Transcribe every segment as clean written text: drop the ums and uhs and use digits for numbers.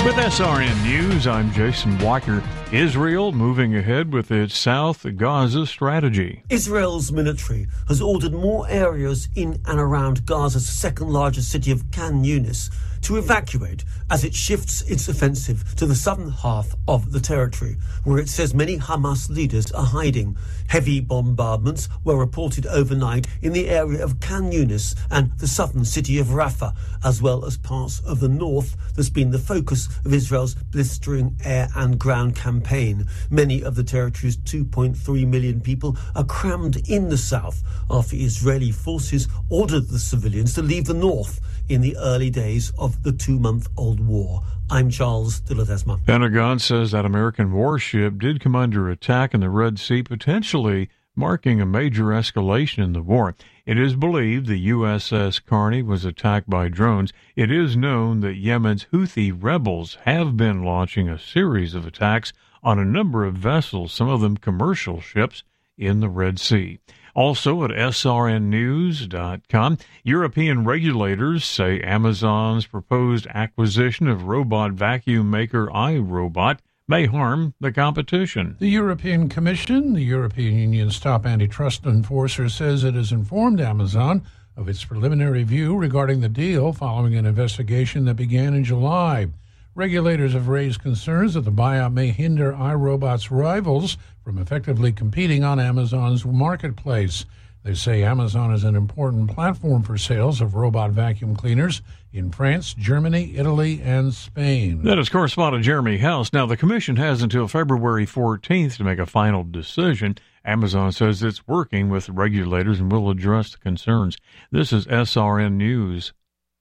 With SRN News, I'm Jason Walker. Israel moving ahead with its South Gaza strategy. Israel's military has ordered more areas in and around Gaza's second largest city of Khan Yunis to evacuate as it shifts its offensive to the southern half of the territory, where it says many Hamas leaders are hiding. Heavy bombardments were reported overnight in the area of Khan Yunis and the southern city of Rafah, as well as parts of the north that's been the focus of Israel's blistering air and ground campaign. Many of the territory's 2.3 million people are crammed in the south after Israeli forces ordered the civilians to leave the north in the early days of the 2-month-old war. I'm Charles de Ledesma. Pentagon says that American warship did come under attack in the Red Sea, potentially marking a major escalation in the war. It is believed the USS Carney was attacked by drones. It is known that Yemen's Houthi rebels have been launching a series of attacks on a number of vessels, some of them commercial ships, in the Red Sea. Also at srnnews.com, European regulators say Amazon's proposed acquisition of robot vacuum maker iRobot may harm the competition. The European Commission, the European Union's top antitrust enforcer, says it has informed Amazon of its preliminary view regarding the deal following an investigation that began in July. Regulators have raised concerns that the buyout may hinder iRobot's rivals from effectively competing on Amazon's marketplace. They say Amazon is an important platform for sales of robot vacuum cleaners in France, Germany, Italy, and Spain. That is correspondent Jeremy House. Now, the commission has until February 14th to make a final decision. Amazon says it's working with regulators and will address the concerns. This is SRN News.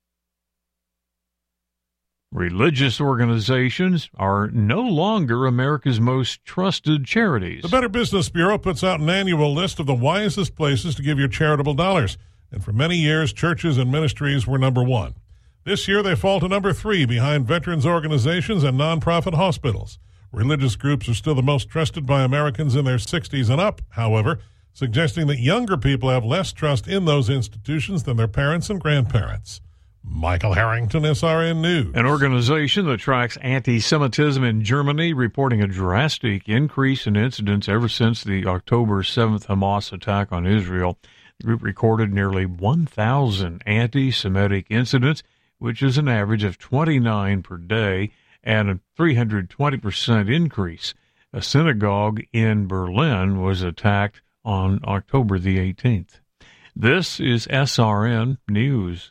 Religious organizations are no longer America's most trusted charities. The Better Business Bureau puts out an annual list of the wisest places to give your charitable dollars. And for many years, churches and ministries were number one. This year, they fall to number 3 behind veterans organizations and nonprofit hospitals. Religious groups are still the most trusted by Americans in their 60s and up, however, suggesting that younger people have less trust in those institutions than their parents and grandparents. Michael Harrington, SRN News. An organization that tracks anti-Semitism in Germany reporting a drastic increase in incidents ever since the October 7th Hamas attack on Israel. The group recorded nearly 1,000 anti-Semitic incidents, which is an average of 29 per day, and a 320% increase. A synagogue in Berlin was attacked on October the 18th. This is SRN News.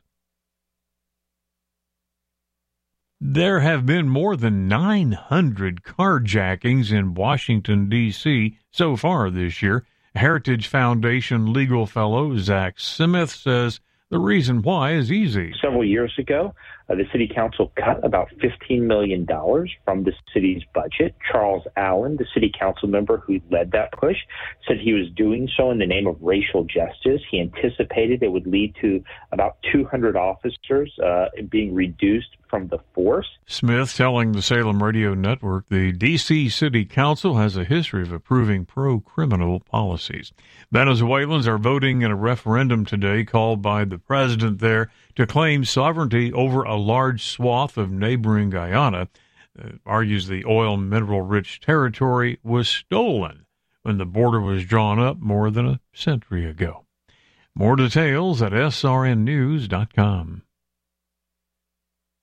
There have been more than 900 carjackings in Washington, D.C. so far this year. Heritage Foundation legal fellow Zach Smith says the reason why is easy. Several years ago, the city council cut about $15 million from the city's budget. Charles Allen, the city council member who led that push, said he was doing so in the name of racial justice. He anticipated it would lead to about 200 officers being reduced from the force. Smith telling the Salem Radio Network the D.C. City Council has a history of approving pro-criminal policies. Venezuelans are voting in a referendum today called by the president there to claim sovereignty over a large swath of neighboring Guyana. Argues the oil mineral-rich territory was stolen when the border was drawn up more than a century ago. More details at srnnews.com.